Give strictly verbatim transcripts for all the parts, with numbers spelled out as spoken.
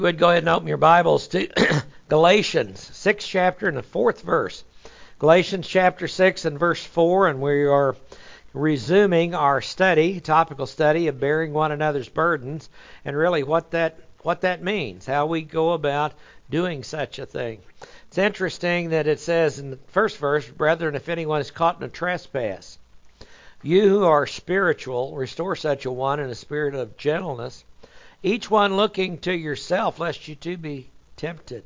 Would go ahead and open your Bibles to Galatians, sixth chapter and the fourth verse. Galatians chapter six and verse four, and we are resuming our study, topical study of bearing one another's burdens, and really what that what that means, how we go about doing such a thing. It's interesting that it says in the first verse, "Brethren, if anyone is caught in a trespass, you who are spiritual, restore such a one in a spirit of gentleness, each one looking to yourself, lest you too be tempted.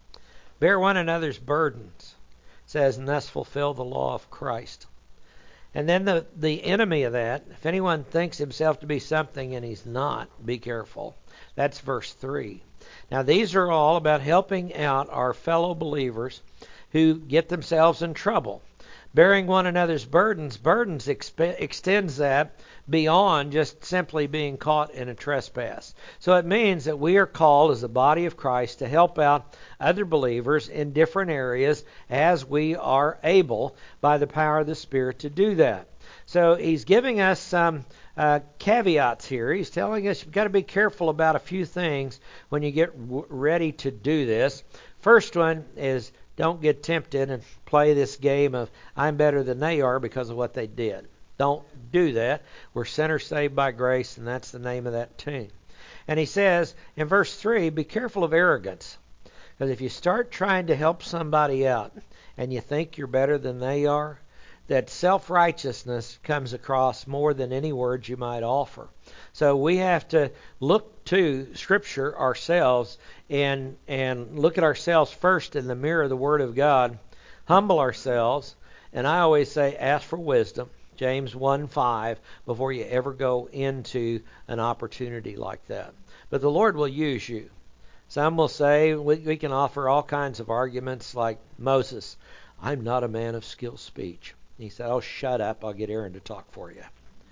Bear one another's burdens," it says, "and thus fulfill the law of Christ." And then the, the enemy of that, if anyone thinks himself to be something and he's not, be careful. That's verse three. Now these are all about helping out our fellow believers who get themselves in trouble. Bearing one another's burdens, burdens exp- extends that beyond just simply being caught in a trespass. So it means that we are called as the body of Christ to help out other believers in different areas as we are able by the power of the Spirit to do that. So he's giving us some uh, caveats here. He's telling us you've got to be careful about a few things when you get w- ready to do this. First one is don't get tempted and play this game of I'm better than they are because of what they did. Don't do that. We're sinners saved by grace, and that's the name of that tune. And he says in verse three, be careful of arrogance. Because if you start trying to help somebody out and you think you're better than they are, that self-righteousness comes across more than any words you might offer. So we have to look to Scripture ourselves and and look at ourselves first in the mirror of the Word of God, humble ourselves, and I always say ask for wisdom, James one five, before you ever go into an opportunity like that. But the Lord will use you. Some will say we, we can offer all kinds of arguments like Moses, I'm not a man of skilled speech. He said, oh, shut up, I'll get Aaron to talk for you.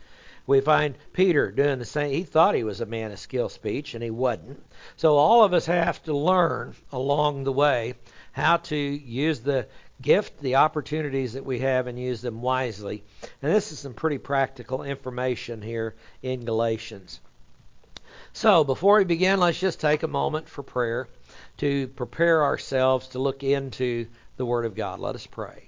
We find Peter doing the same. He thought he was a man of skilled speech, and he wasn't. So all of us have to learn along the way how to use the gift, the opportunities that we have, and use them wisely. And this is some pretty practical information here in Galatians. So before we begin, let's just take a moment for prayer to prepare ourselves to look into the Word of God. Let us pray.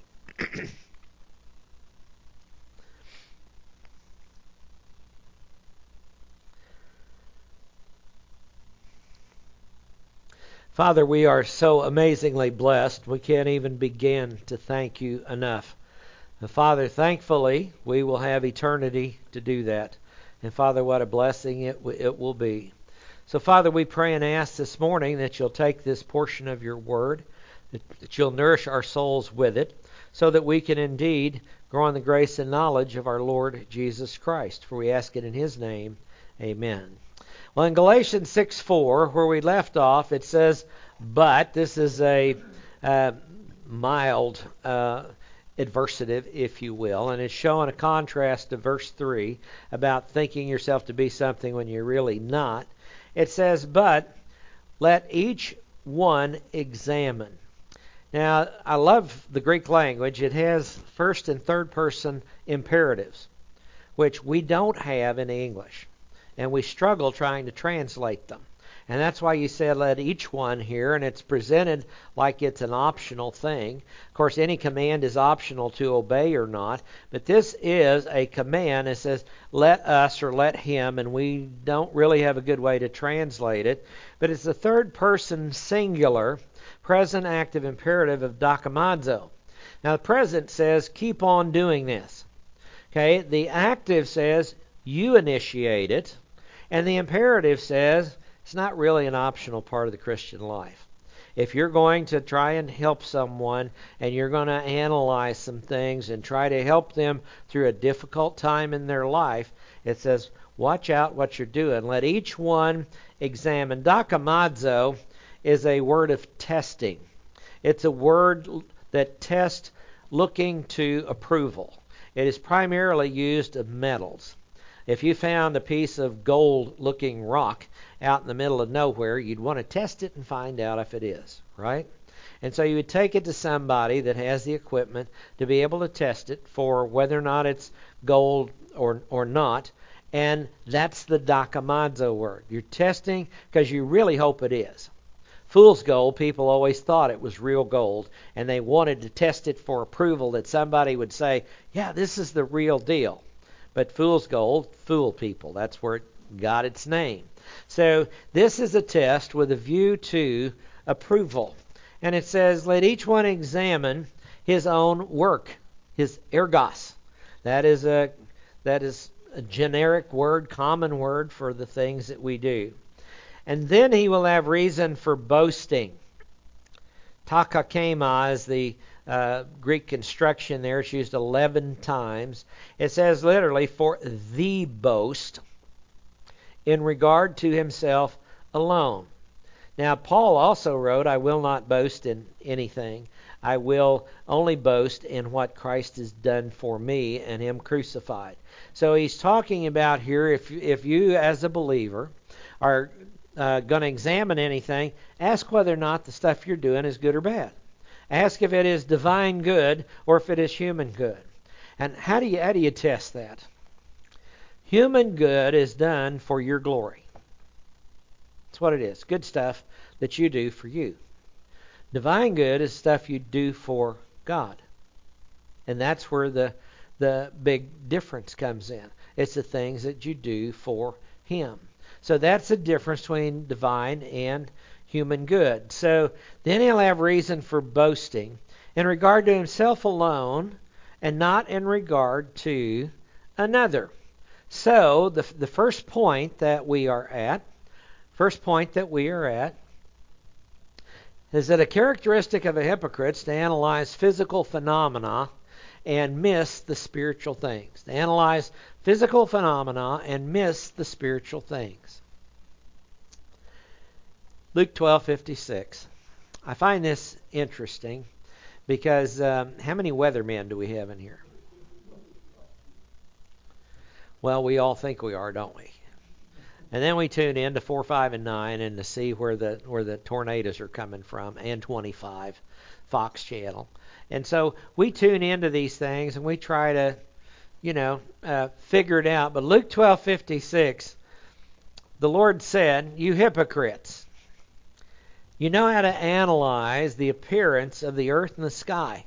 Father, we are so amazingly blessed, we can't even begin to thank you enough. And Father, thankfully, we will have eternity to do that. And Father, what a blessing it, it will be. So Father, we pray and ask this morning that you'll take this portion of your word, that, that you'll nourish our souls with it, so that we can indeed grow in the grace and knowledge of our Lord Jesus Christ. For we ask it in His name, amen. Well, in Galatians six four, where we left off, it says, but, this is a uh, mild uh, adversative, if you will, and it's showing a contrast to verse three about thinking yourself to be something when you're really not. It says, but let each one examine. Now, I love the Greek language. It has first and third person imperatives, which we don't have in English. And we struggle trying to translate them. And that's why you said let each one here, and it's presented like it's an optional thing. Of course, any command is optional to obey or not, but this is a command. It says let us or let him, and we don't really have a good way to translate it. But it's the third person singular, present active imperative of dokimazo. Now the present says keep on doing this. Okay, the active says you initiate it. And the imperative says it's not really an optional part of the Christian life. If you're going to try and help someone and you're going to analyze some things and try to help them through a difficult time in their life, it says watch out what you're doing. Let each one examine. Dokimazo is a word of testing. It's a word that tests looking to approval. It is primarily used of metals. If you found a piece of gold-looking rock out in the middle of nowhere, you'd want to test it and find out if it is, right? And so you would take it to somebody that has the equipment to be able to test it for whether or not it's gold or or not. And that's the dokimazo word. You're testing because you really hope it is. Fool's gold, people always thought it was real gold, and they wanted to test it for approval that somebody would say, yeah, this is the real deal. But fool's gold, fool people. That's where it got its name. So this is a test with a view to approval. And it says, let each one examine his own work, his ergos. That is a that is a generic word, common word for the things that we do. And then he will have reason for boasting. Takakema is the uh, Greek construction there. It's used eleven times. It says literally for the boast in regard to himself alone. Now, Paul also wrote, I will not boast in anything. I will only boast in what Christ has done for me and him crucified. So he's talking about here, if, if you as a believer are uh, going to examine anything, ask whether or not the stuff you're doing is good or bad. Ask if it is divine good or if it is human good. And how do you, how do you test that? Human good is done for your glory. That's what it is. Good stuff that you do for you. Divine good is stuff you do for God. And that's where the the big difference comes in. It's the things that you do for him. So that's the difference between divine and human good. So then he'll have reason for boasting in regard to himself alone and not in regard to another. So the the first point that we are at First point that we are at is that a characteristic of a hypocrite is to analyze physical phenomena and miss the spiritual things. To analyze physical phenomena and miss the spiritual things. Luke twelve fifty-six. I find this interesting because um, how many weathermen do we have in here? Well, we all think we are, don't we? And then we tune in to four, five, and nine and to see where the where the tornadoes are coming from, and twenty-five, Fox Channel. And so we tune into these things and we try to, you know, uh, figure it out. But Luke twelve fifty-six, the Lord said, you hypocrites, you know how to analyze the appearance of the earth and the sky.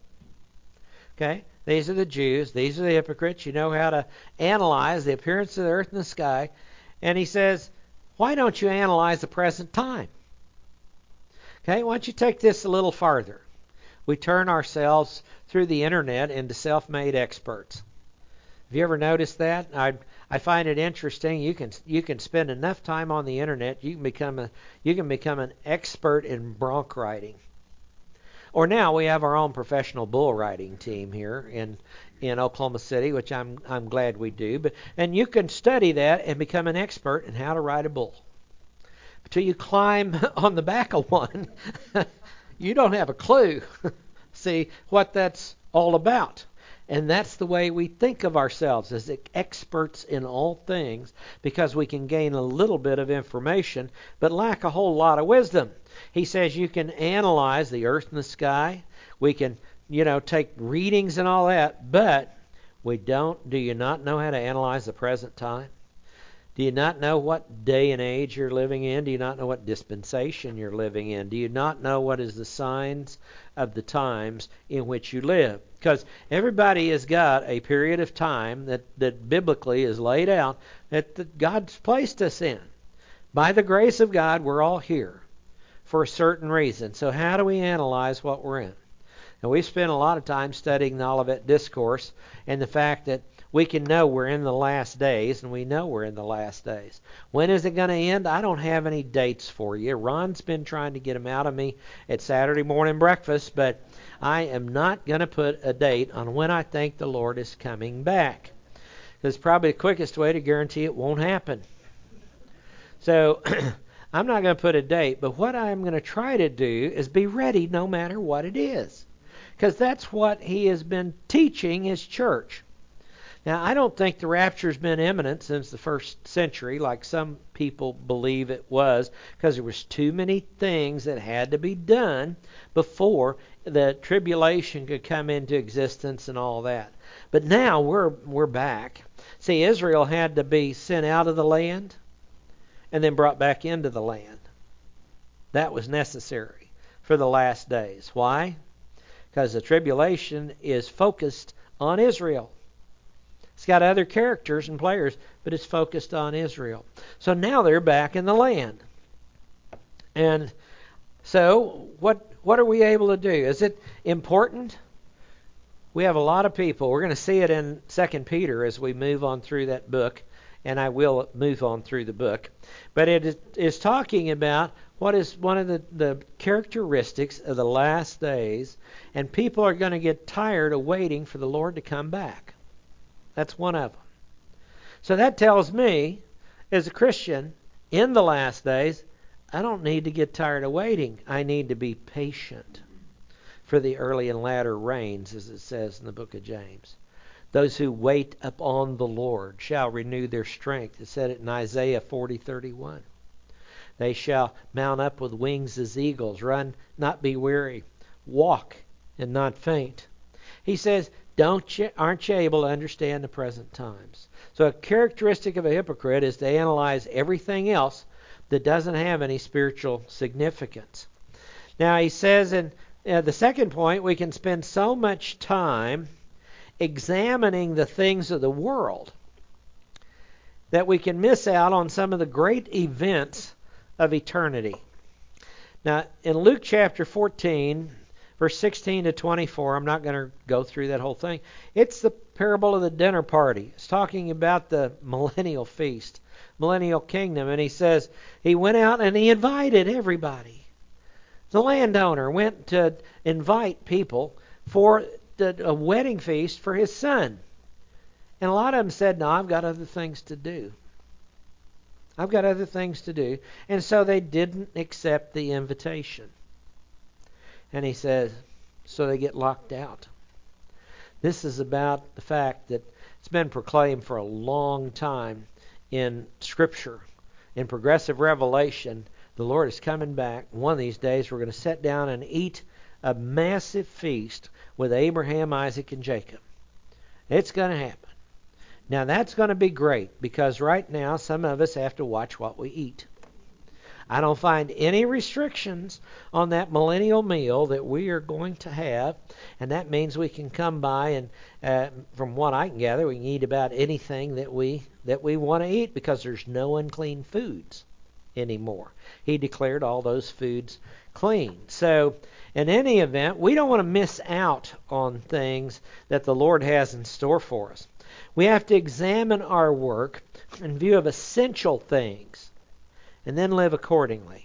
Okay? These are the Jews. These are the hypocrites. You know how to analyze the appearance of the earth and the sky. And he says, why don't you analyze the present time? Okay, why don't you take this a little farther? We turn ourselves through the internet into self-made experts. Have you ever noticed that? I I find it interesting. You can you can spend enough time on the internet, you can become a you can become an expert in bronc riding. Or now we have our own professional bull riding team here in in Oklahoma City, which I'm I'm glad we do. But and you can study that and become an expert in how to ride a bull. Until you climb on the back of one, you don't have a clue. See what that's all about. And that's the way we think of ourselves, as experts in all things, because we can gain a little bit of information but lack a whole lot of wisdom. He says you can analyze the earth and the sky. We can, you know, take readings and all that, but we don't. Do you not know how to analyze the present time? Do you not know what day and age you're living in? Do you not know what dispensation you're living in? Do you not know what is the signs of the times in which you live? Because everybody has got a period of time that, that biblically is laid out that, that God's placed us in. By the grace of God, we're all here for a certain reason. So how do we analyze what we're in? And we spent a lot of time studying the Olivet Discourse and the fact that we can know we're in the last days, and we know we're in the last days. When is it going to end? I don't have any dates for you. Ron's been trying to get them out of me at Saturday morning breakfast, but I am not going to put a date on when I think the Lord is coming back. Because probably the quickest way to guarantee it won't happen. So I'm not going to put a date, but what I'm going to try to do is be ready no matter what it is. Because that's what he has been teaching his church. Now, I don't think the rapture's been imminent since the first century, like some people believe it was, because there was too many things that had to be done before the tribulation could come into existence and all that. But now we're we're back, See, Israel had to be sent out of the land and then brought back into the land. That was necessary for the last days. Why? Because the tribulation is focused on Israel. It's got other characters and players, but it's focused on Israel. So now they're back in the land. And so what what are we able to do? Is it important? We have a lot of people. We're going to see it in Second Peter as we move on through that book, and I will move on through the book. But it is talking about what is one of the, the characteristics of the last days, and people are going to get tired of waiting for the Lord to come back. That's one of them. So that tells me, as a Christian, in the last days, I don't need to get tired of waiting. I need to be patient for the early and latter rains, as it says in the book of James. Those who wait upon the Lord shall renew their strength. It said it in Isaiah forty thirty-one. They shall mount up with wings as eagles, run, not be weary, walk, and not faint. He says, Don't you, aren't you able to understand the present times? So a characteristic of a hypocrite is to analyze everything else that doesn't have any spiritual significance. Now he says in uh, the second point, we can spend so much time examining the things of the world that we can miss out on some of the great events of eternity. Now in Luke chapter fourteen, verse sixteen to twenty-four, I'm not going to go through that whole thing. It's the parable of the dinner party. It's talking about the millennial feast, millennial kingdom. And he says he went out and he invited everybody. The landowner went to invite people for the, a wedding feast for his son. And a lot of them said, no, I've got other things to do. I've got other things to do. And so they didn't accept the invitation. And he says, so they get locked out. This is about the fact that it's been proclaimed for a long time in Scripture. In progressive revelation, the Lord is coming back. One of these days we're going to sit down and eat a massive feast with Abraham, Isaac, and Jacob. It's going to happen. Now that's going to be great because right now some of us have to watch what we eat. I don't find any restrictions on that millennial meal that we are going to have. And that means we can come by and, uh, from what I can gather, we can eat about anything that we that we want to eat because there's no unclean foods anymore. He declared all those foods clean. So in any event, we don't want to miss out on things that the Lord has in store for us. We have to examine our work in view of essential things and then live accordingly.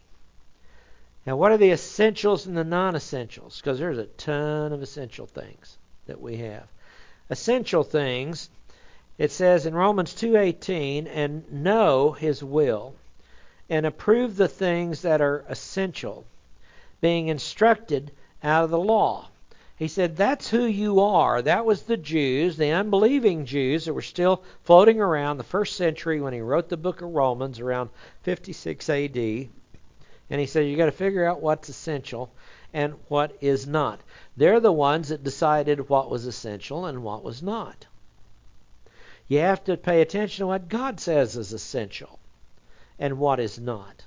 Now, what are the essentials and the non-essentials? Because there's a ton of essential things that we have. Essential things, it says in Romans two eighteen, and know His will, and approve the things that are essential, being instructed out of the law. He said that's who you are. That was the Jews, the unbelieving Jews that were still floating around the first century when he wrote the book of Romans around fifty-six A D. And he said you got to figure out what's essential and what is not. They're the ones that decided what was essential and what was not. You have to pay attention to what God says is essential and what is not.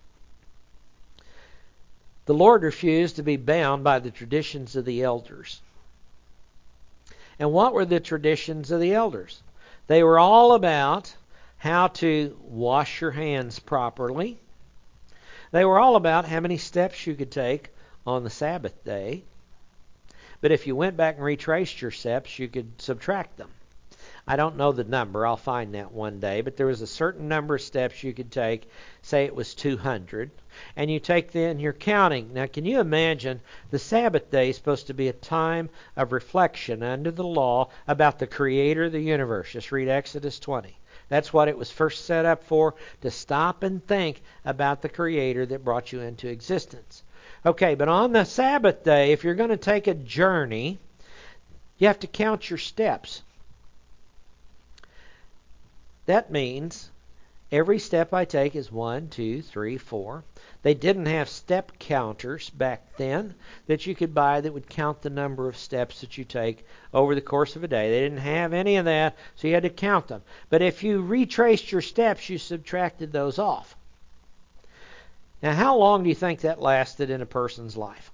The Lord refused to be bound by the traditions of the elders. And what were the traditions of the elders? They were all about how to wash your hands properly. They were all about how many steps you could take on the Sabbath day. But if you went back and retraced your steps, you could subtract them. I don't know the number. I'll find that one day. But there was a certain number of steps you could take. Say it was two hundred. And you take then you're counting. Now, can you imagine the Sabbath day is supposed to be a time of reflection under the law about the Creator of the universe. Just read Exodus twenty. That's what it was first set up for, to stop and think about the Creator that brought you into existence. Okay, but on the Sabbath day, if you're going to take a journey, you have to count your steps. That means Every step I take is one, two, three, four. They didn't have step counters back then that you could buy that would count the number of steps that you take over the course of a day. They didn't have any of that, so you had to count them. But if you retraced your steps, you subtracted those off. Now, how long do you think that lasted in a person's life?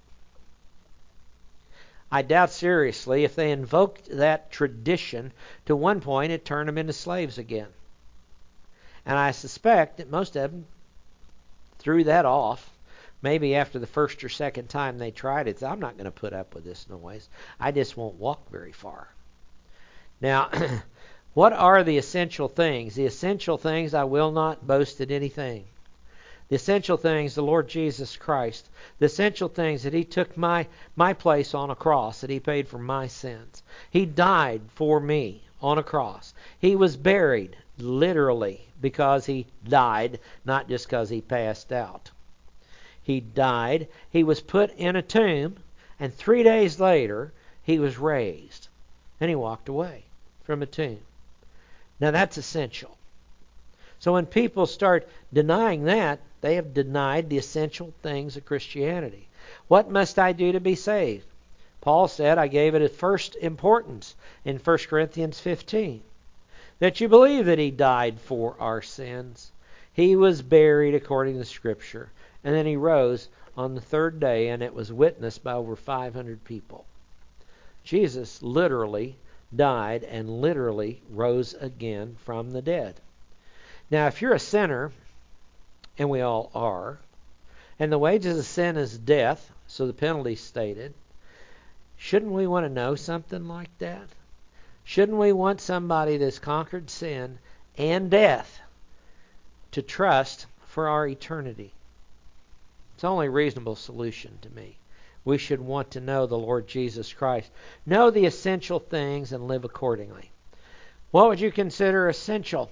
I doubt seriously if they invoked that tradition to one point, it turned them into slaves again. And I suspect that most of them threw that off. Maybe after the first or second time they tried it, I'm not going to put up with this noise. I just won't walk very far. Now, what are the essential things? The essential things, I will not boast at anything. The essential things, the Lord Jesus Christ. The essential things that He took my, my place on a cross, that He paid for my sins. He died for me on a cross. He was buried, literally, because He died, not just because He passed out. He died. He was put in a tomb, and three days later, He was raised. And He walked away from a tomb. Now that's essential. So when people start denying that, they have denied the essential things of Christianity. What must I do to be saved? Paul said, I gave it a first importance in First Corinthians fifteen. That you believe that He died for our sins. He was buried according to Scripture. And then He rose on the third day, and it was witnessed by over five hundred people. Jesus literally died and literally rose again from the dead. Now, if you're a sinner, and we all are, and the wages of sin is death, so the penalty stated, shouldn't we want to know something like that? Shouldn't we want somebody that's conquered sin and death to trust for our eternity? It's the only reasonable solution to me. We should want to know the Lord Jesus Christ. Know the essential things and live accordingly. What would you consider essential?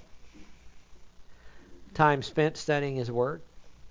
Time spent studying His Word.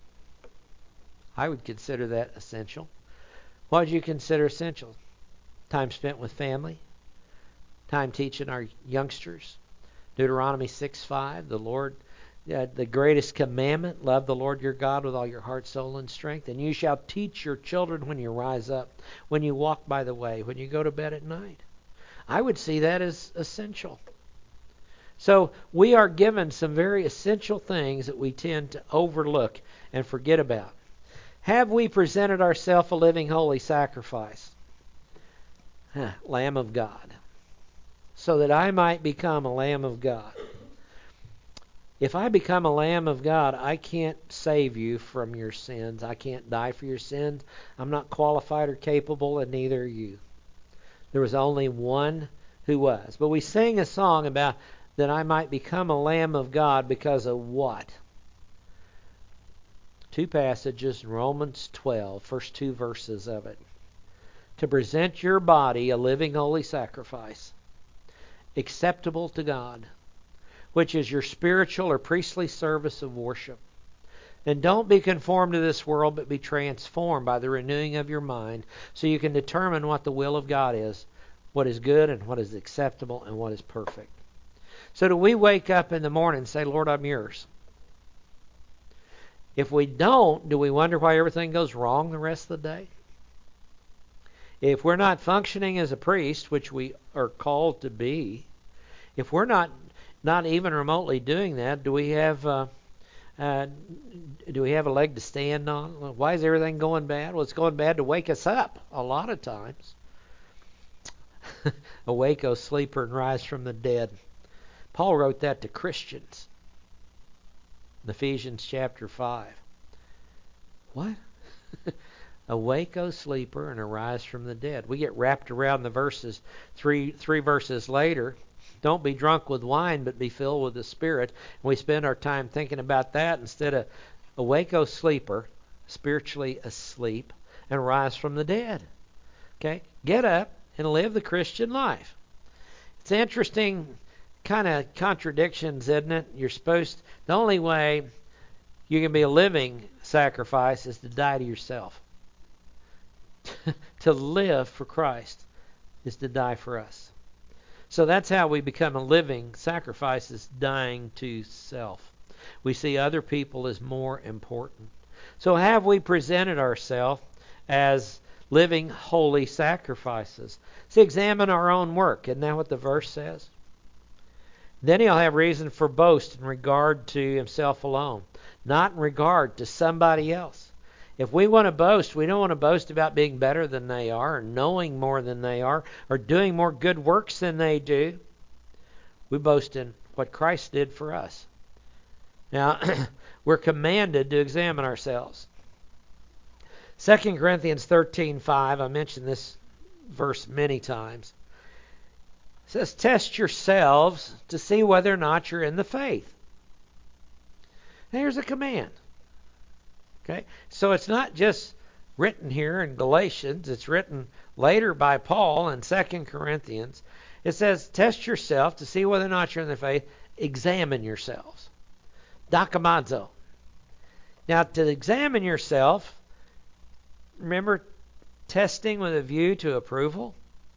I would consider that essential. What would you consider essential? Time spent with family. Time teaching our youngsters. Deuteronomy six five, the Lord, uh, the greatest commandment, love the Lord your God with all your heart, soul, and strength. And you shall teach your children when you rise up, when you walk by the way, when you go to bed at night. I would see that as essential. So we are given some very essential things that we tend to overlook and forget about. Have we presented ourselves a living holy sacrifice? Huh, Lamb of God. So that I might become a Lamb of God. If I become a Lamb of God, I can't save you from your sins. I can't die for your sins. I'm not qualified or capable, and neither are you. There was only one who was. But we sing a song about that I might become a Lamb of God because of what? Two passages, Romans twelve, first two verses of it. To present your body a living holy sacrifice, acceptable to God, which is your spiritual or priestly service of worship. And don't be conformed to this world, but be transformed by the renewing of your mind, so you can determine what the will of God is, what is good and what is acceptable and what is perfect. So do we wake up in the morning and say, Lord, I'm yours? If we don't, do we wonder why everything goes wrong the rest of the day? If we're not functioning as a priest, which we are called to be, if we're not not even remotely doing that, do we have uh, uh, do we have a leg to stand on? Why is everything going bad? Well, it's going bad to wake us up a lot of times. Awake, O sleeper, and rise from the dead. Paul wrote that to Christians in Ephesians chapter five. What? Awake, O sleeper, and arise from the dead. We get wrapped around the verses, three three verses later. Don't be drunk with wine, but be filled with the Spirit. And we spend our time thinking about that instead of awake, O sleeper, spiritually asleep, and rise from the dead. Okay? Get up and live the Christian life. It's interesting kind of contradictions, isn't it? You're supposed, the only way you can be a living sacrifice is to die to yourself. To live for Christ is to die for us. So that's how we become a living sacrifice, is dying to self. We see other people as more important. So have we presented ourselves as living holy sacrifices? See, examine our own work. Isn't that what the verse says? Then he'll have reason for boast in regard to himself alone, not in regard to somebody else. If we want to boast, we don't want to boast about being better than they are, or knowing more than they are, or doing more good works than they do. We boast in what Christ did for us. Now, we're commanded to examine ourselves. Second Corinthians thirteen five, I mentioned this verse many times. It says, test yourselves to see whether or not you're in the faith. Now, here's a command. Okay, so it's not just written here in Galatians. It's written later by Paul in Second Corinthians. It says, test yourself to see whether or not you're in the faith. Examine yourselves. Dokimazo. Now, to examine yourself, remember testing with a view to approval?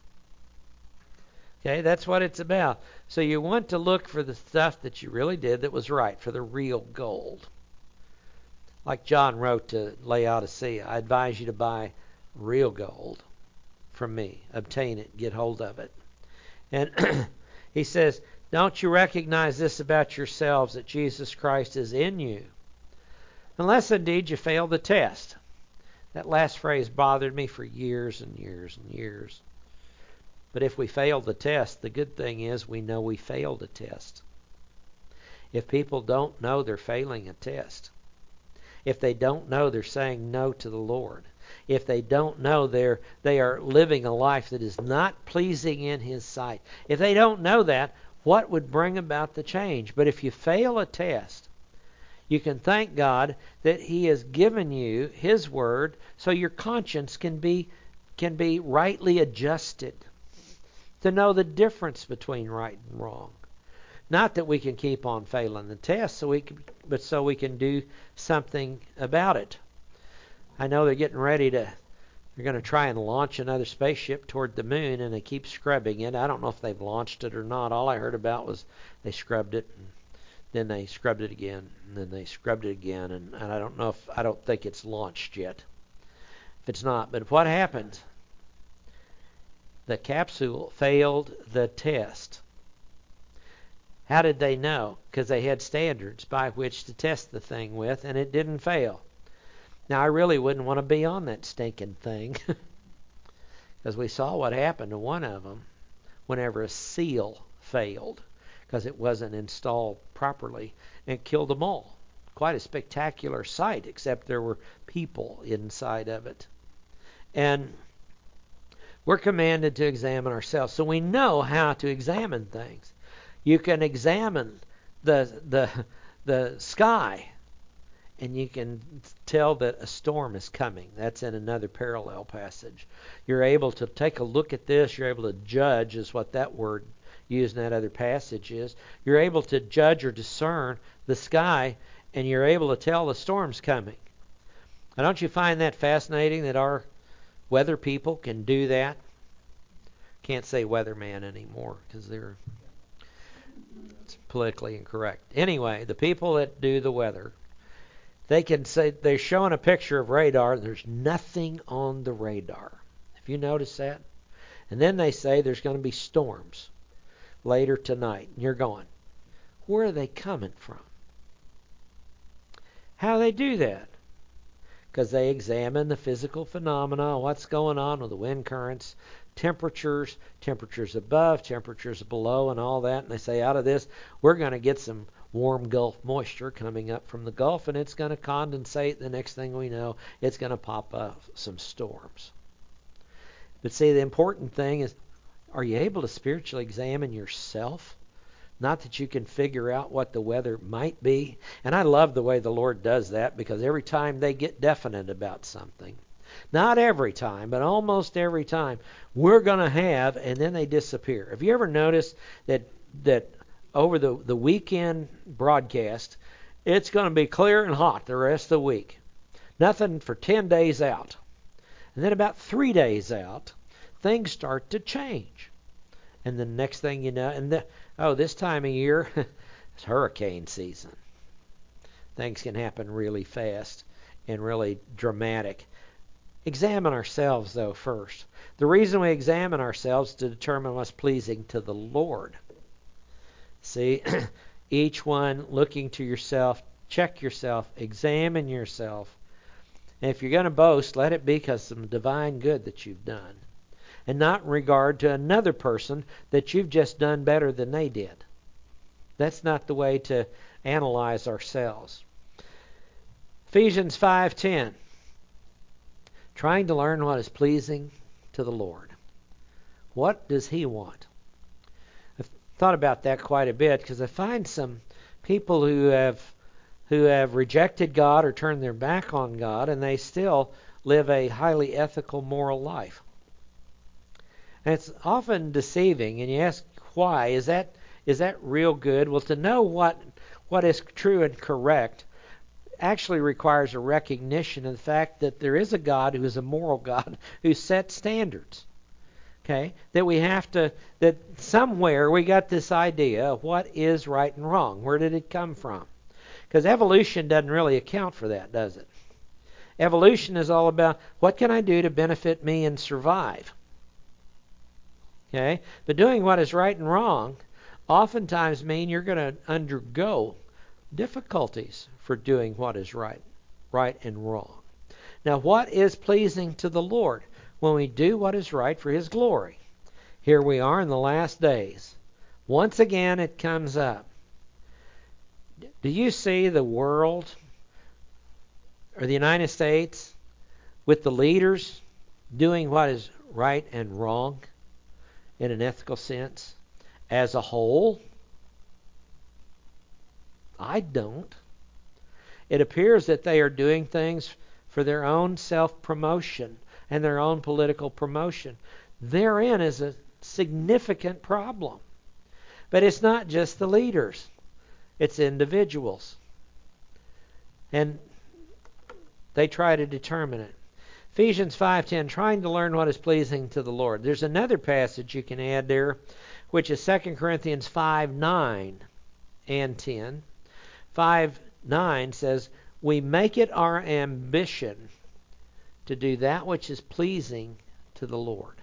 Okay, that's what it's about. So you want to look for the stuff that you really did that was right, for the real gold. Like John wrote to Laodicea, I advise you to buy real gold from me. Obtain it, get hold of it. And he says, don't you recognize this about yourselves, that Jesus Christ is in you? Unless indeed you fail the test. That last phrase bothered me for years and years and years. But if we fail the test, the good thing is we know we failed a test. If people don't know they're failing a test, if they don't know they're saying no to the Lord, if they don't know they're they are living a life that is not pleasing in His sight, if they don't know that, what would bring about the change? But if you fail a test, you can thank God that He has given you His Word so your conscience can be can be rightly adjusted to know the difference between right and wrong. Not that we can keep on failing the test, so we can, but so we can do something about it. I know they're getting ready to, they're going to try and launch another spaceship toward the moon, and they keep scrubbing it. I don't know if they've launched it or not. All I heard about was they scrubbed it, and then they scrubbed it again, and then they scrubbed it again, and, and I don't know if, I don't think it's launched yet. If it's not, but what happened? The capsule failed the test. How did they know? Because they had standards by which to test the thing with, and it didn't fail. Now, I really wouldn't want to be on that stinking thing, because we saw what happened to one of them whenever a seal failed, because it wasn't installed properly, and it killed them all. Quite a spectacular sight, except there were people inside of it. And we're commanded to examine ourselves, so we know how to examine things. You can examine the the the sky, and you can tell that a storm is coming. That's in another parallel passage. You're able to take a look at this. You're able to judge, is what that word used in that other passage is. You're able to judge or discern the sky, and you're able to tell the storm's coming. Now, don't you find that fascinating that our weather people can do that? Can't say weatherman anymore because they're it's politically incorrect. Anyway, the people that do the weather, they can say they're showing a picture of radar. There's nothing on the radar. Have you noticed that? And then they say there's going to be storms later tonight. And you're going, where are they coming from? How do they do that? Because they examine the physical phenomena, what's going on with the wind currents, temperatures, temperatures above, temperatures below, and all that. And they say, out of this, we're going to get some warm Gulf moisture coming up from the Gulf, and it's going to condensate. The next thing we know, it's going to pop up some storms. But see, the important thing is, are you able to spiritually examine yourself? Not that you can figure out what the weather might be. And I love the way the Lord does that, because every time they get definite about something, not every time, but almost every time, we're going to have, and then they disappear. Have you ever noticed that that over the, the weekend broadcast, it's going to be clear and hot the rest of the week? Nothing for ten days out. And then about three days out, things start to change. And the next thing you know, and the, oh, this time of year, it's hurricane season. things can happen really fast and really dramatic. Examine ourselves, though, first. The reason we examine ourselves is to determine what's pleasing to the Lord. See, each one looking to yourself, check yourself, examine yourself. And if you're going to boast, let it be because of some divine good that you've done, and not in regard to another person that you've just done better than they did. That's not the way to analyze ourselves. Ephesians five ten. Trying to learn what is pleasing to the Lord. What does He want? I've thought about that quite a bit because I find some people who have who have rejected God or turned their back on God, and they still live a highly ethical, moral life. And it's often deceiving, and you ask why. Is that is that real good? Well, to know what what is true and correct actually requires a recognition of the fact that there is a God who is a moral God who sets standards. Okay? That we have to, that somewhere we got this idea of what is right and wrong. Where did it come from? Because evolution doesn't really account for that, does it? Evolution is all about what can I do to benefit me and survive. Okay? But doing what is right and wrong oftentimes mean you're going to undergo difficulties for doing what is right, right and wrong. Now, what is pleasing to the Lord? When we do what is right for His glory. Here we are in the last days. Once again, it comes up. Do you see the world or the United States with the leaders doing what is right and wrong in an ethical sense as a whole? I don't. It appears that they are doing things for their own self-promotion and their own political promotion. Therein is a significant problem. But it's not just the leaders. It's individuals. And they try to determine it. Ephesians five ten, trying to learn what is pleasing to the Lord. There's another passage you can add there, which is Second Corinthians five nine and ten. five nine says, we make it our ambition to do that which is pleasing to the Lord.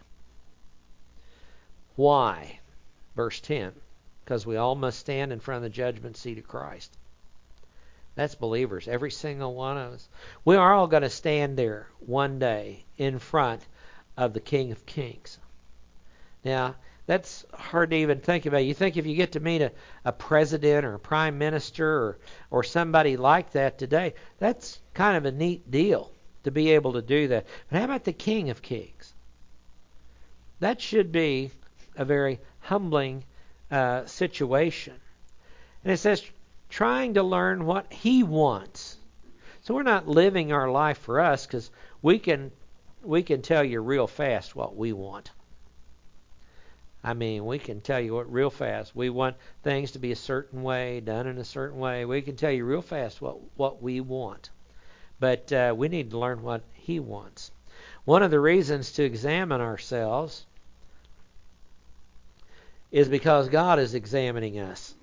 Why? Verse ten. Because we all must stand in front of the judgment seat of Christ. That's believers, every single one of us. We are all going to stand there one day in front of the King of Kings. Now, that's hard to even think about. You think if you get to meet a, a president or a prime minister or, or somebody like that today, that's kind of a neat deal to be able to do that. But how about the King of Kings? That should be a very humbling uh, situation. And it says, trying to learn what He wants. So we're not living our life for us, because we can we can tell you real fast what we want. I mean, we can tell you what real fast. We want things to be a certain way, done in a certain way. We can tell you real fast what, what we want. But uh, we need to learn what He wants. One of the reasons to examine ourselves is because God is examining us.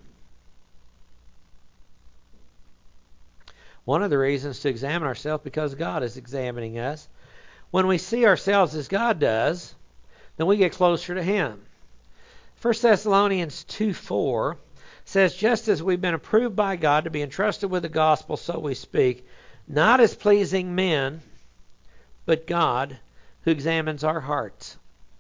One of the reasons to examine ourselves because God is examining us. When we see ourselves as God does, then we get closer to Him. First Thessalonians two four says, just as we've been approved by God to be entrusted with the gospel, so we speak, not as pleasing men, but God, who examines our hearts.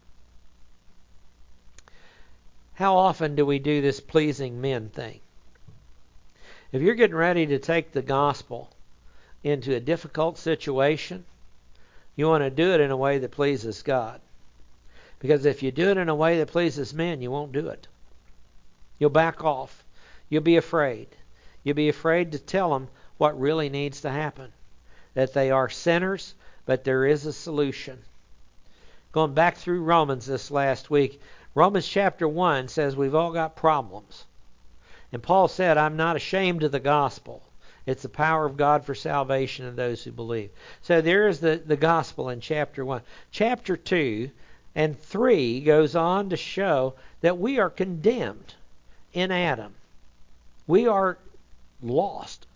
How often do we do this pleasing men thing? If you're getting ready to take the gospel into a difficult situation, you want to do it in a way that pleases God. Because if you do it in a way that pleases men, you won't do it. You'll back off. You'll be afraid. You'll be afraid to tell them what really needs to happen. That they are sinners, but there is a solution. Going back through Romans this last week, Romans chapter one says we've all got problems. And Paul said, I'm not ashamed of the gospel. It's the power of God for salvation of those who believe. So there is the, the gospel in chapter one. Chapter two and three goes on to show that we are condemned in Adam. We are lost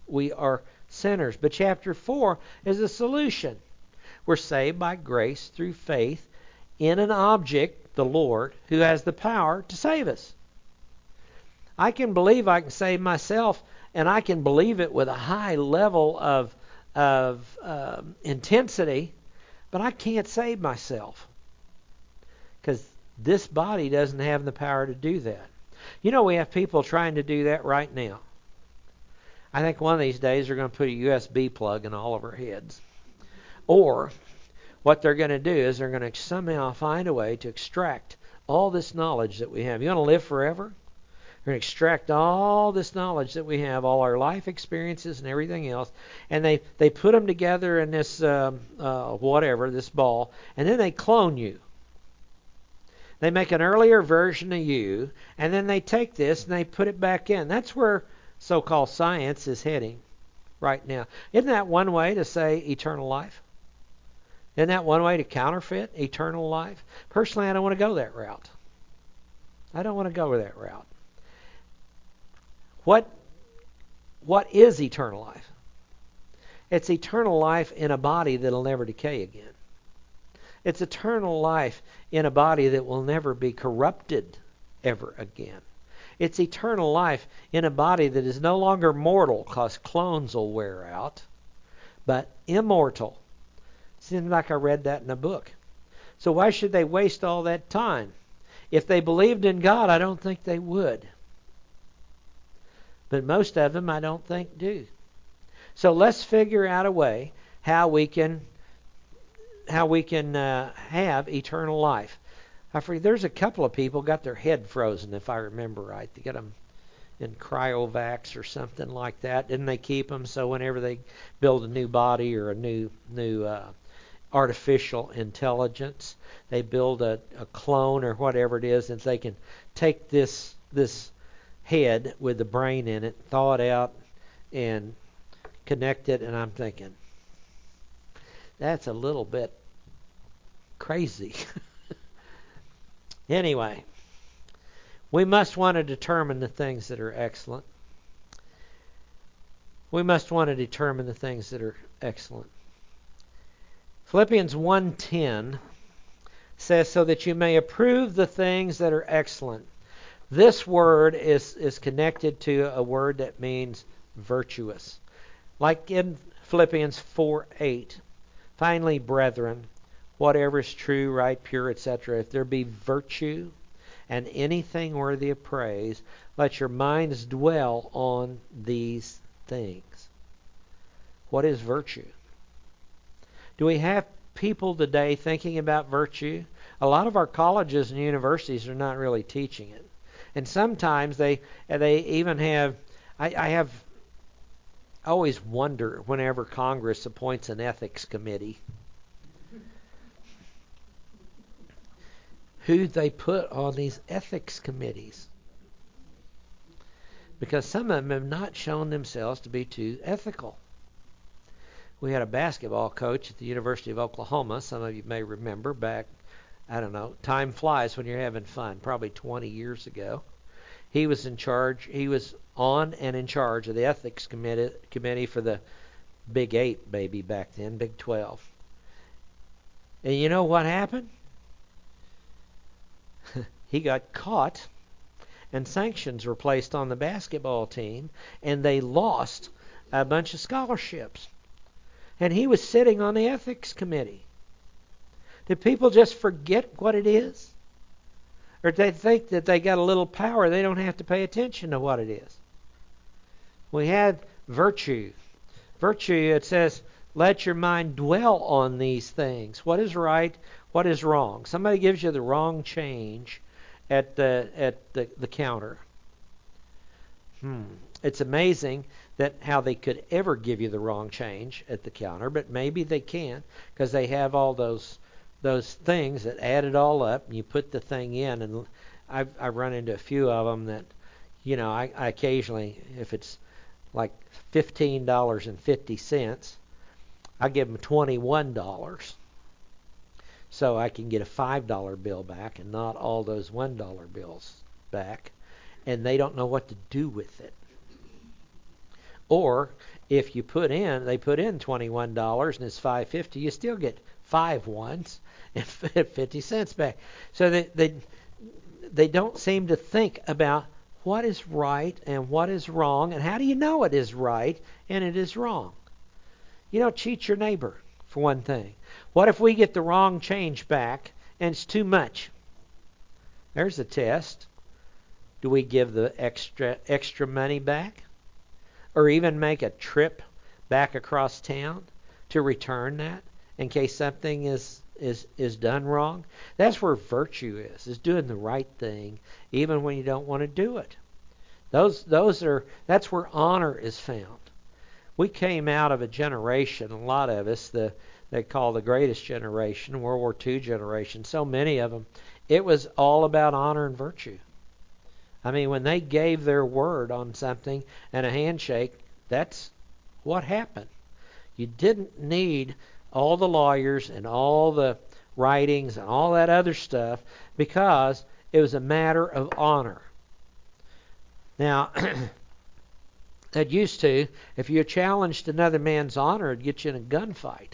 we are sinners. But chapter four is a solution. We're saved by grace through faith in an object, the Lord, who has the power to save us. I can believe I can save myself, and I can believe it with a high level of, of uh, intensity, but I can't save myself because this body doesn't have the power to do that. You know, we have people trying to do that right now. I think one of these days they're going to put a U S B plug in all of our heads. Or what they're going to do is they're going to somehow find a way to extract all this knowledge that we have. You want to live forever? They're going to extract all this knowledge that we have, all our life experiences and everything else, and they, they put them together in this um, uh, whatever, this ball, and then they clone you. They make an earlier version of you, and then they take this and they put it back in. That's where so-called science is heading right now. Isn't that one way to say eternal life? Isn't that one way to counterfeit eternal life? Personally, I don't want to go that route. I don't want to go that route. What, what is eternal life? It's eternal life in a body that'll never decay again. It's eternal life in a body that will never be corrupted ever again. It's eternal life in a body that is no longer mortal because clones will wear out, but immortal. Seems like I read that in a book. So why should they waste all that time? If they believed in God, I don't think they would. But most of them, I don't think, do. So let's figure out a way how we can how we can uh, have eternal life. I forget, there's a couple of people got their head frozen, if I remember right. They got them in cryovacs or something like that. Didn't they keep them so whenever they build a new body or a new new uh, artificial intelligence, they build a, a clone or whatever it is, and they can take this this head with the brain in it, thaw it out, and connect it. And I'm thinking, that's a little bit crazy. Anyway, we must want to determine the things that are excellent. We must want to determine the things that are excellent. Philippians one ten says, so that you may approve the things that are excellent. This word is, is connected to a word that means virtuous. Like in Philippians four eight. Finally, brethren, whatever is true, right, pure, et cetera, if there be virtue and anything worthy of praise, let your minds dwell on these things. What is virtue? Do we have people today thinking about virtue? A lot of our colleges and universities are not really teaching it. And sometimes they they even have, I, I have always wonder whenever Congress appoints an ethics committee, who they put on these ethics committees. Because some of them have not shown themselves to be too ethical. We had a basketball coach at the University of Oklahoma, some of you may remember back, I don't know, time flies when you're having fun, probably twenty years ago. He was in charge, he was on and in charge of the ethics committee, committee for the Big Eight, baby, back then, Big twelve. And you know what happened? He got caught, and sanctions were placed on the basketball team, and they lost a bunch of scholarships. And he was sitting on the ethics committee. Did people just forget what it is? Or do they think that they got a little power, they don't have to pay attention to what it is? We had virtue. Virtue, it says, let your mind dwell on these things. What is right? What is wrong? Somebody gives you the wrong change at the at the, the counter. Hmm. It's amazing that how they could ever give you the wrong change at the counter, but maybe they can because they have all those those things that add it all up, and you put the thing in. And I've I've run into a few of them that, you know, I, I occasionally, if it's like fifteen dollars and fifty cents, I give them twenty-one dollars. So I can get a five dollar bill back and not all those one dollar bills back. And they don't know what to do with it. Or if you put in, they put in twenty-one dollars and it's five fifty, you still get five ones and fifty cents back. So they, they, they don't seem to think about what is right and what is wrong, and how do you know it is right and it is wrong? You don't cheat your neighbor, for one thing. What if we get the wrong change back and it's too much? There's a test. Do we give the extra extra money back? Or even make a trip back across town to return that in case something is, is, is done wrong? That's where virtue is, is doing the right thing even when you don't want to do it. Those those are that's where honor is found. We came out of a generation, a lot of us, the they call the greatest generation, World War Two generation, so many of them, it was all about honor and virtue. I mean, when they gave their word on something and a handshake, that's what happened. You didn't need all the lawyers and all the writings and all that other stuff because it was a matter of honor. Now, that used to, if you challenged another man's honor, it'd get you in a gunfight,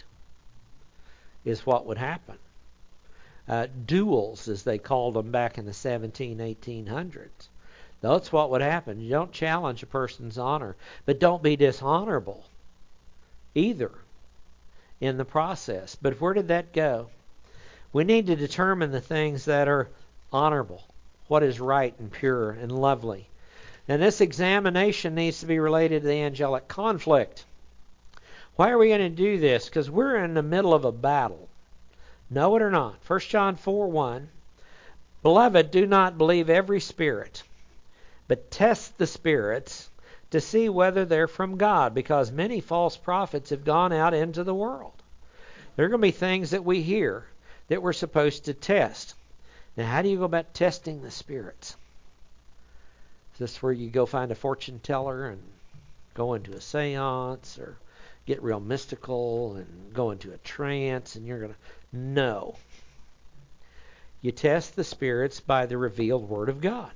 is what would happen. Uh, duels, as they called them back in the seventeen, eighteen hundreds. That's what would happen. You don't challenge a person's honor, but don't be dishonorable either in the process. But where did that go? We need to determine the things that are honorable, what is right and pure and lovely. And this examination needs to be related to the angelic conflict. Why are we going to do this? Because we're in the middle of a battle. Know it or not. First John four one. Beloved, do not believe every spirit, but test the spirits to see whether they're from God, because many false prophets have gone out into the world. There are going to be things that we hear that we're supposed to test. Now, how do you go about testing the spirits? Is this where you go find a fortune teller and go into a seance, or get real mystical and go into a trance and you're going to... No. You test the spirits by the revealed Word of God.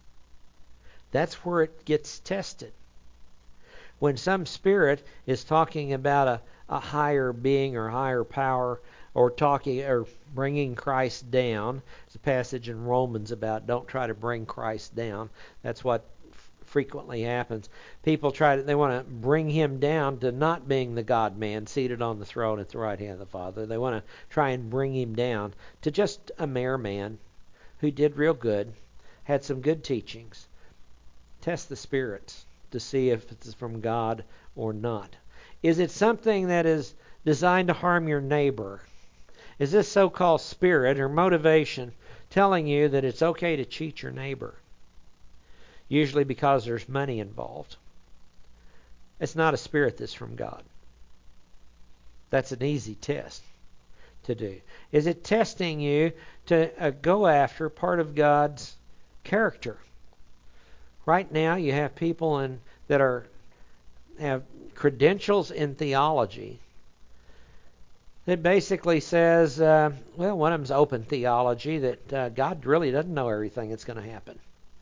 That's where it gets tested. When some spirit is talking about a, a higher being or higher power, or talking or bringing Christ down, there's a passage in Romans about don't try to bring Christ down. That's what f- frequently happens. People try to, they want to bring him down to not being the God-man seated on the throne at the right hand of the Father. They want to try and bring him down to just a mere man who did real good, had some good teachings. Test the spirits to see if it's from God or not. Is it something that is designed to harm your neighbor? Is this so-called spirit or motivation telling you that it's okay to cheat your neighbor? Usually because there's money involved. It's not a spirit that's from God. That's an easy test to do. Is it testing you to uh, go after part of God's character? Right now you have people in, that are have credentials in theology that basically says, uh, well, one of them's open theology, that uh, God really doesn't know everything that's going to happen.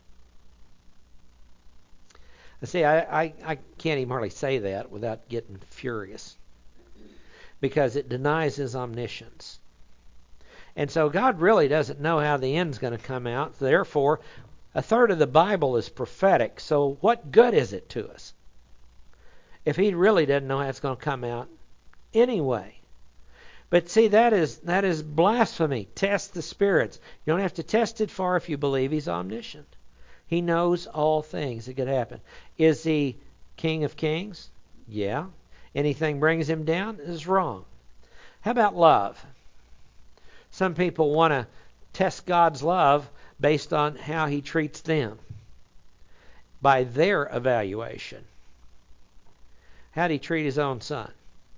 See, I, I, I can't even hardly say that without getting furious, because it denies his omniscience. And so God really doesn't know how the end's going to come out. Therefore, a third of the Bible is prophetic. So what good is it to us if he really doesn't know how it's going to come out anyway? But see, that is that is blasphemy. Test the spirits. You don't have to test it far if you believe he's omniscient. He knows all things that could happen. Is he King of Kings? Yeah. Anything brings him down is wrong. How about love? Some people want to test God's love based on how he treats them by their evaluation. How did he treat his own son?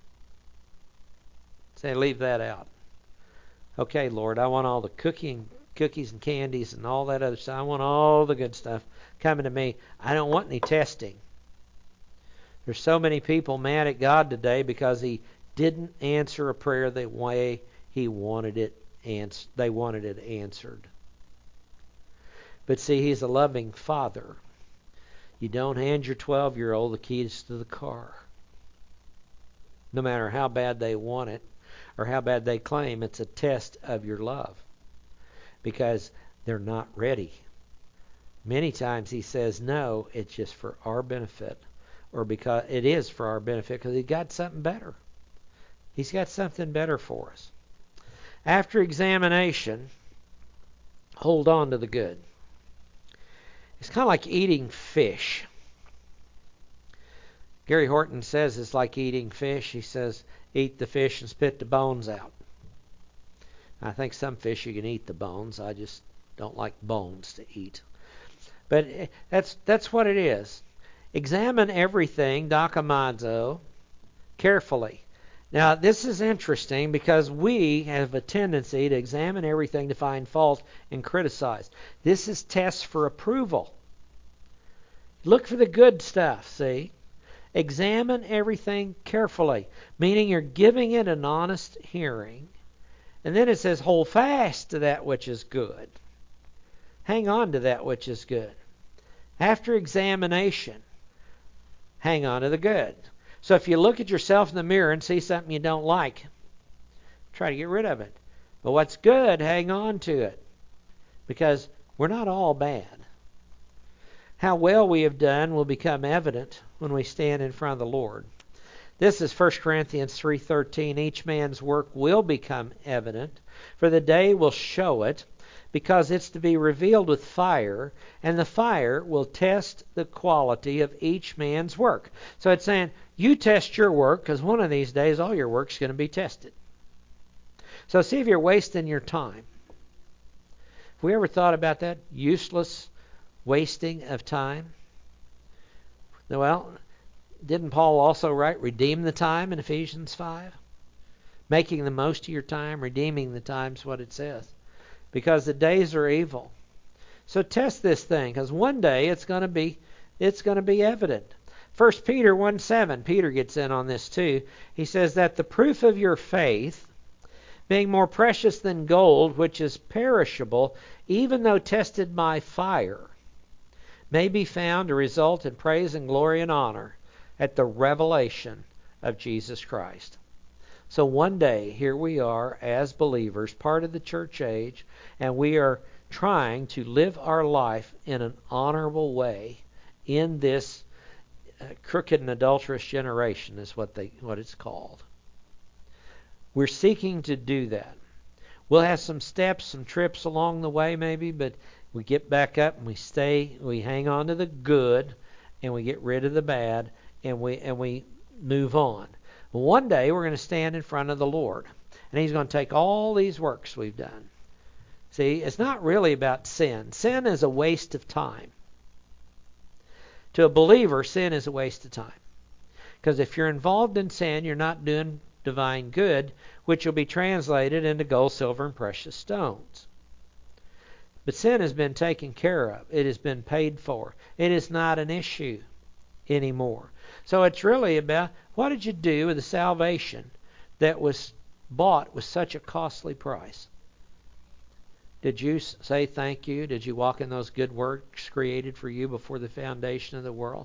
Say, leave that out. Okay, Lord, I want all the cooking, cookies and candies and all that other stuff. I want all the good stuff coming to me. I don't want any testing. There's so many people mad at God today because he didn't answer a prayer the way he wanted it ans- they wanted it answered. But see, he's a loving Father. You don't hand your twelve-year-old the keys to the car. No matter how bad they want it or how bad they claim, it's a test of your love. Because they're not ready. Many times he says, no, it's just for our benefit. Or because it is for our benefit because he got something better. He's got something better for us. After examination, hold on to the good. It's kind of like eating fish. Gary Horton says it's like eating fish. He says, eat the fish and spit the bones out. I think some fish you can eat the bones. I just don't like bones to eat. But that's that's what it is. Examine everything, dokimazo, carefully. Now, this is interesting because we have a tendency to examine everything to find fault and criticize. This is tests for approval. Look for the good stuff, see? Examine everything carefully, meaning you're giving it an honest hearing. And then it says, hold fast to that which is good. Hang on to that which is good. After examination, hang on to the good. So if you look at yourself in the mirror and see something you don't like, try to get rid of it. But what's good, hang on to it. Because we're not all bad. How well we have done will become evident when we stand in front of the Lord. This is First Corinthians three thirteen. Each man's work will become evident, for the day will show it, because it's to be revealed with fire, and the fire will test the quality of each man's work. So it's saying, you test your work, because one of these days all your work's going to be tested. So see if you're wasting your time. Have we ever thought about that? Useless wasting of time? Well, didn't Paul also write, redeem the time in Ephesians five? Making the most of your time, redeeming the time is what it says. Because the days are evil. So test this thing, because one day it's going to be it's going to be evident. First Peter one seven, Peter gets in on this too. He says that the proof of your faith, being more precious than gold, which is perishable, even though tested by fire, may be found to result in praise and glory and honor at the revelation of Jesus Christ. So one day, here we are as believers, part of the church age, and we are trying to live our life in an honorable way in this uh, crooked and adulterous generation is what they what it's called. We're seeking to do that. We'll have some steps, some trips along the way maybe, but we get back up and we stay, we hang on to the good, and we get rid of the bad, and we and we move on. One day we're going to stand in front of the Lord, and He's going to take all these works we've done. See, it's not really about sin. Sin is a waste of time. To a believer, sin is a waste of time. Because if you're involved in sin, you're not doing divine good, which will be translated into gold, silver, and precious stones. But sin has been taken care of. It has been paid for. It is not an issue anymore. So it's really about, what did you do with the salvation that was bought with such a costly price? Did you say thank you? Did you walk in those good works created for you before the foundation of the world?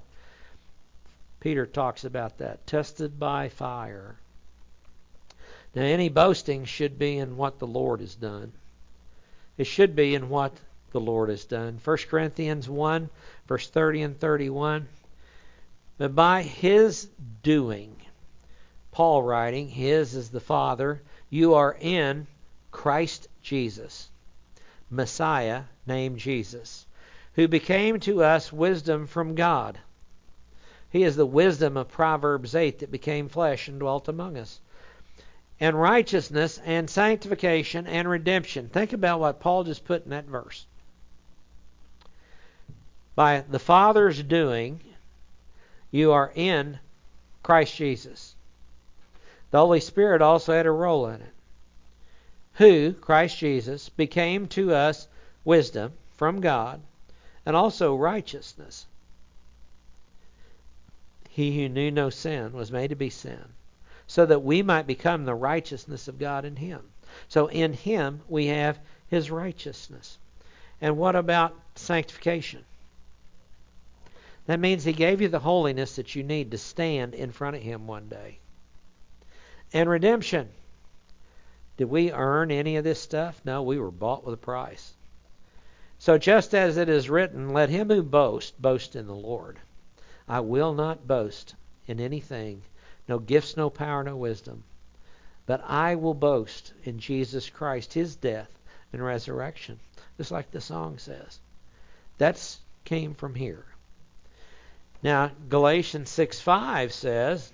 Peter talks about that. Tested by fire. Now, any boasting should be in what the Lord has done. It should be in what the Lord has done. First Corinthians one, verse thirty and thirty-one. But by His doing, Paul writing, His is the Father, you are in Christ Jesus, Messiah named Jesus, who became to us wisdom from God. He is the wisdom of Proverbs eight that became flesh and dwelt among us. And righteousness and sanctification and redemption. Think about what Paul just put in that verse. By the Father's doing, you are in Christ Jesus. The Holy Spirit also had a role in it. Who, Christ Jesus, became to us wisdom from God and also righteousness. He who knew no sin was made to be sin, so that we might become the righteousness of God in Him. So in Him we have His righteousness. And what about sanctification? That means He gave you the holiness that you need to stand in front of Him one day. And redemption. Did we earn any of this stuff? No, we were bought with a price. So just as it is written, let him who boasts, boast in the Lord. I will not boast in anything, no gifts, no power, no wisdom. But I will boast in Jesus Christ, His death and resurrection. Just like the song says. That came from here. Now, Galatians six five says,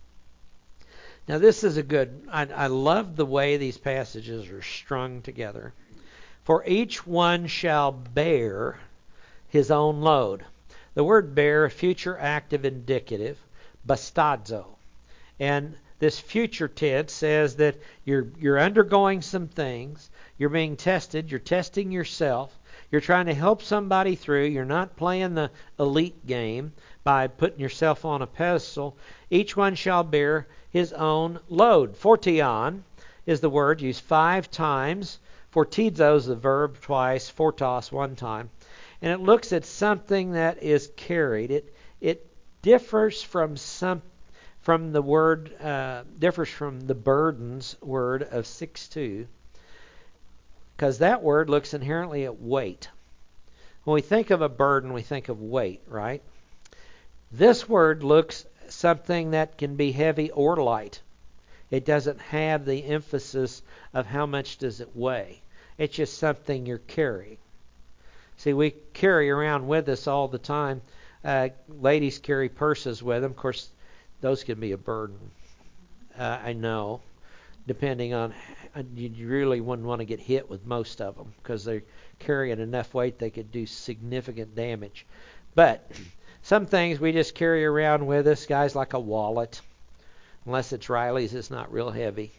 now this is a good, I, I love the way these passages are strung together. For each one shall bear his own load. The word bear, future active indicative, bastazo. And this future tense says that you're you're undergoing some things. You're being tested. You're testing yourself. You're trying to help somebody through. You're not playing the elite game by putting yourself on a pedestal. Each one shall bear his own load. Fortion is the word used five times. Fortizo is the verb twice. Fortos one time. And it looks at something that is carried. It it differs from some from the word uh, differs from the burdens word of six two, because that word looks inherently at weight. When we think of a burden, we think of weight, right? This word looks something that can be heavy or light. It doesn't have the emphasis of how much does it weigh. It's just something you're carrying. See, we carry around with us all the time. Uh, ladies carry purses with them. Of course, those can be a burden. Uh, I know, depending on, you really wouldn't want to get hit with most of them because they're carrying enough weight they could do significant damage. But some things we just carry around with us, guys, like a wallet. Unless it's Riley's, it's not real heavy.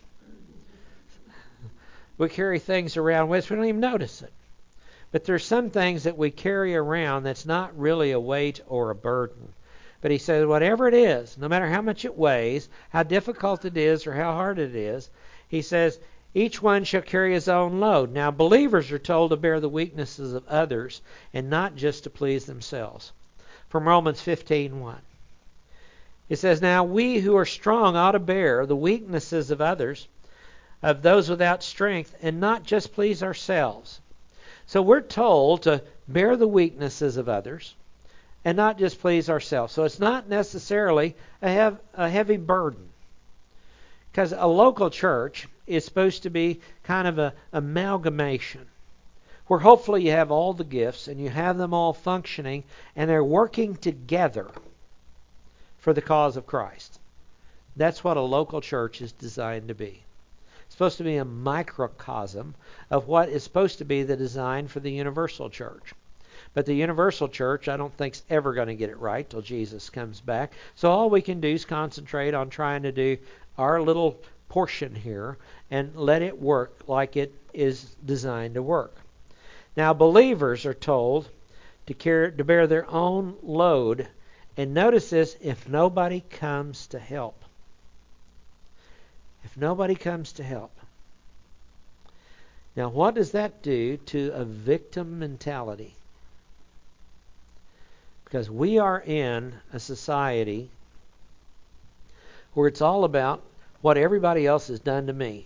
We carry things around with us, we don't even notice it. But there's some things that we carry around that's not really a weight or a burden. But he says whatever it is, no matter how much it weighs, how difficult it is, or how hard it is, he says each one shall carry his own load. Now believers are told to bear the weaknesses of others and not just to please themselves. From Romans fifteen one. It says, now we who are strong ought to bear the weaknesses of others, of those without strength, and not just please ourselves. So we're told to bear the weaknesses of others and not just please ourselves. So it's not necessarily a, hev- a heavy burden. Because a local church is supposed to be kind of an amalgamation where hopefully you have all the gifts and you have them all functioning and they're working together for the cause of Christ. That's what a local church is designed to be. It's supposed to be a microcosm of what is supposed to be the design for the universal church. But the universal church, I don't think, is ever going to get it right till Jesus comes back. So all we can do is concentrate on trying to do our little portion here and let it work like it is designed to work. Now, believers are told to carry, to bear their own load. And notice this, if nobody comes to help. If nobody comes to help. Now, what does that do to a victim mentality? Because we are in a society where it's all about what everybody else has done to me.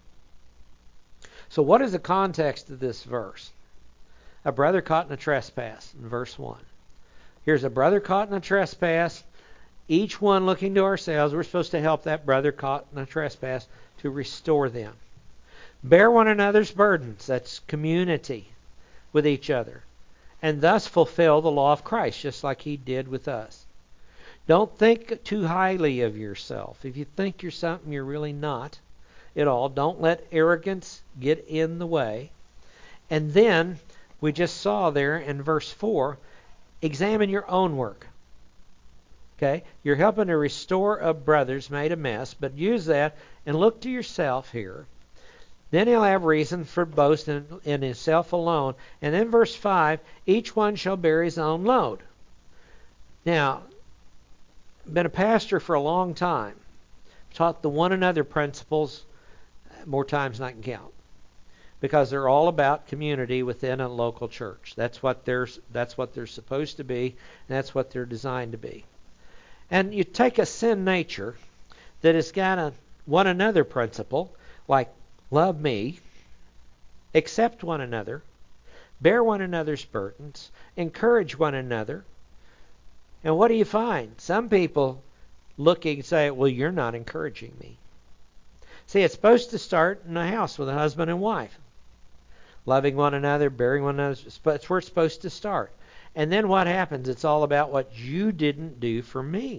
So what is the context of this verse? A brother caught in a trespass, in verse one. Here's a brother caught in a trespass, each one looking to ourselves. We're supposed to help that brother caught in a trespass to restore them. Bear one another's burdens, that's community with each other, and thus fulfill the law of Christ, just like He did with us. Don't think too highly of yourself. If you think you're something you're really not at all, don't let arrogance get in the way. And then, we just saw there in verse four, examine your own work. Okay? You're helping to restore a brother's made a mess, but use that and look to yourself here. Then he'll have reason for boast in, in himself alone. And then verse five, each one shall bear his own load. Now, been a pastor for a long time. Taught the one another principles more times than I can count. because they're all about community within a local church. That's what they're that's what they're supposed to be, and that's what they're designed to be. And you take a sin nature that has got a one another principle, like love me, accept one another, bear one another's burdens, encourage one another. And what do you find? Some people looking say, well, you're not encouraging me. See, it's supposed to start in a house with a husband and wife. Loving one another, bearing one another. That's where it's supposed to start. And then what happens? It's all about what you didn't do for me.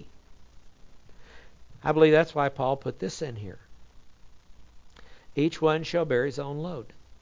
I believe that's why Paul put this in here. Each one shall bear his own load.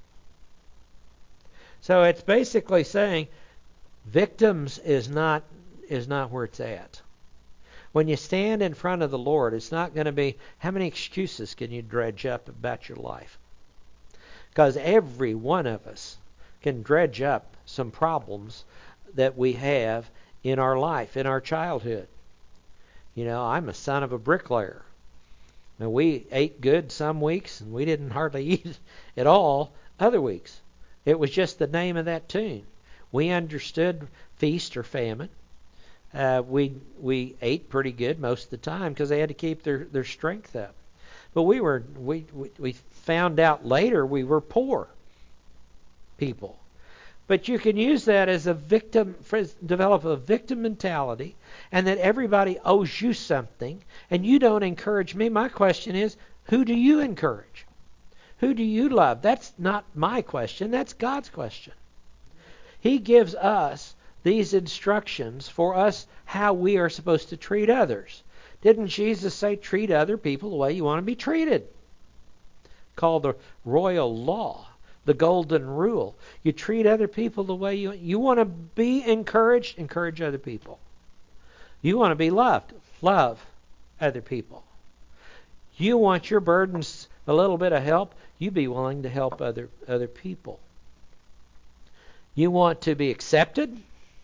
So it's basically saying victims is not is not where it's at. When you stand in front of the Lord, it's not going to be, how many excuses can you dredge up about your life? Because every one of us can dredge up some problems that we have in our life, in our childhood. You know, I'm a son of a bricklayer. Now, we ate good some weeks, and we didn't hardly eat at all other weeks. It was just the name of that tune. We understood feast or famine. Uh, we we ate pretty good most of the time because they had to keep their, their strength up. But we were we, we we found out later we were poor people. But you can use that as a victim, develop a victim mentality, and that everybody owes you something, and you don't encourage me. My question is, who do you encourage? Who do you love? That's not my question. That's God's question. He gives us these instructions for us how we are supposed to treat others. Didn't Jesus say treat other people the way you want to be treated? Called the royal law, the golden rule. You treat other people the way you you want to be encouraged, encourage other people. You want to be loved, love other people. You want your burdens a little bit of help, you be willing to help other other people. You want to be accepted,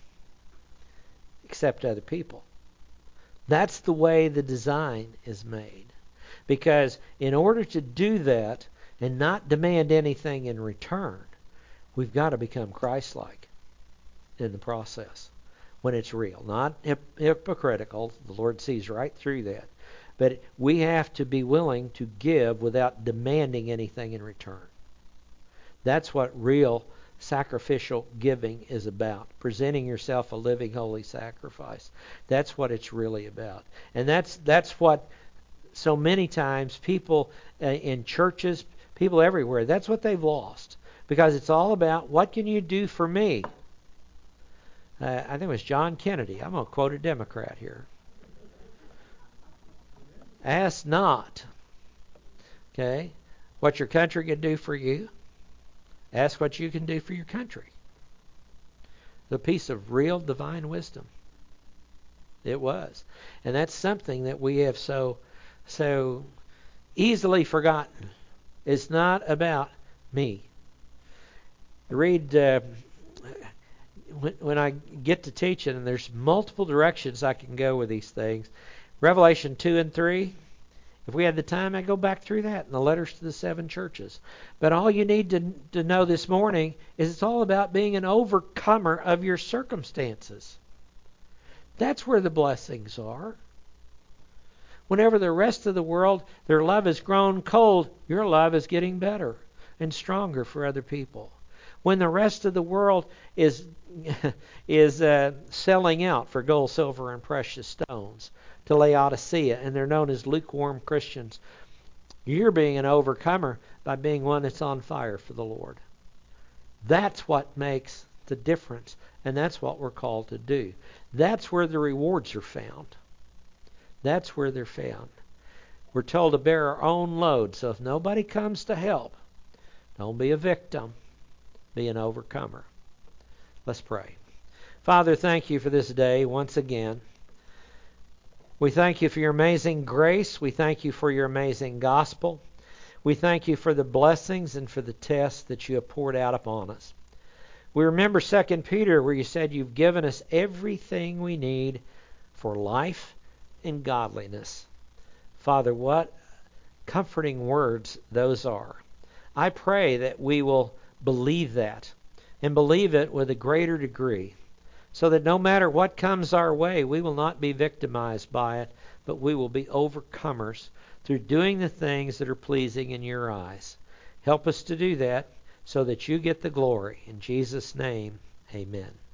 accept other people. That's the way the design is made. Because in order to do that and not demand anything in return, we've got to become Christ-like in the process when it's real. Not hip- hypocritical. The Lord sees right through that. But we have to be willing to give without demanding anything in return. That's what real sacrificial giving is about. Presenting yourself a living, holy sacrifice. That's what it's really about. And that's that's what so many times people uh, in churches, people everywhere, that's what they've lost. Because it's all about, what can you do for me? Uh, I think it was John Kennedy. I'm going to quote a Democrat here. Ask not, okay, what your country can do for you. Ask what you can do for your country. The piece of real divine wisdom. It was. And that's something that we have so so easily forgotten. It's not about me. Read, uh, when, when I get to teaching, and there's multiple directions I can go with these things. Revelation two and three. If we had the time, I'd go back through that in the letters to the seven churches. But all you need to, to know this morning is it's all about being an overcomer of your circumstances. That's where the blessings are. Whenever the rest of the world, their love has grown cold, your love is getting better and stronger for other people. When the rest of the world is is uh, selling out for gold, silver, and precious stones to Laodicea, and they're known as lukewarm Christians, you're being an overcomer by being one that's on fire for the Lord. That's what makes the difference, and that's what we're called to do. That's where the rewards are found. That's where they're found. We're told to bear our own load, so if nobody comes to help, don't be a victim, be an overcomer. Let's pray. Father, thank you for this day once again. We thank you for your amazing grace. We thank you for your amazing gospel. We thank you for the blessings and for the tests that you have poured out upon us. We remember Second Peter, where you said you've given us everything we need for life and godliness. Father, what comforting words those are. I pray that we will believe that and believe it with a greater degree, so that no matter what comes our way, we will not be victimized by it, but we will be overcomers through doing the things that are pleasing in your eyes. Help us to do that so that you get the glory. In Jesus' name, amen.